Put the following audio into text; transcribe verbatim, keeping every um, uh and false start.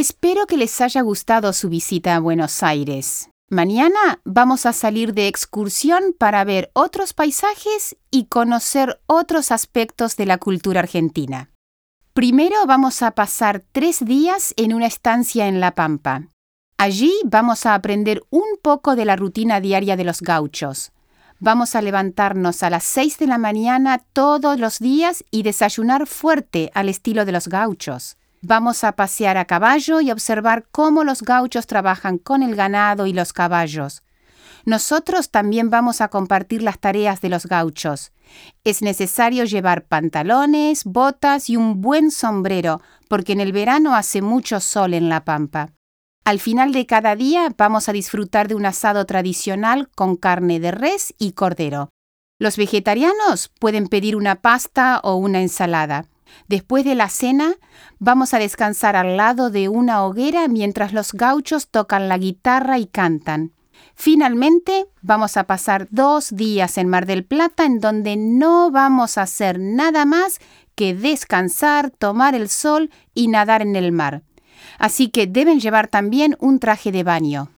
Espero que les haya gustado su visita a Buenos Aires. Mañana vamos a salir de excursión para ver otros paisajes y conocer otros aspectos de la cultura argentina. Primero vamos a pasar tres días en una estancia en La Pampa. Allí vamos a aprender un poco de la rutina diaria de los gauchos. Vamos a levantarnos a las seis de la mañana todos los días y desayunar fuerte al estilo de los gauchos. Vamos a pasear a caballo y observar cómo los gauchos trabajan con el ganado y los caballos. Nosotros también vamos a compartir las tareas de los gauchos. Es necesario llevar pantalones, botas y un buen sombrero, porque en el verano hace mucho sol en La Pampa. Al final de cada día vamos a disfrutar de un asado tradicional con carne de res y cordero. Los vegetarianos pueden pedir una pasta o una ensalada. Después de la cena, vamos a descansar al lado de una hoguera mientras los gauchos tocan la guitarra y cantan. Finalmente, vamos a pasar dos días en Mar del Plata en donde no vamos a hacer nada más que descansar, tomar el sol y nadar en el mar. Así que deben llevar también un traje de baño.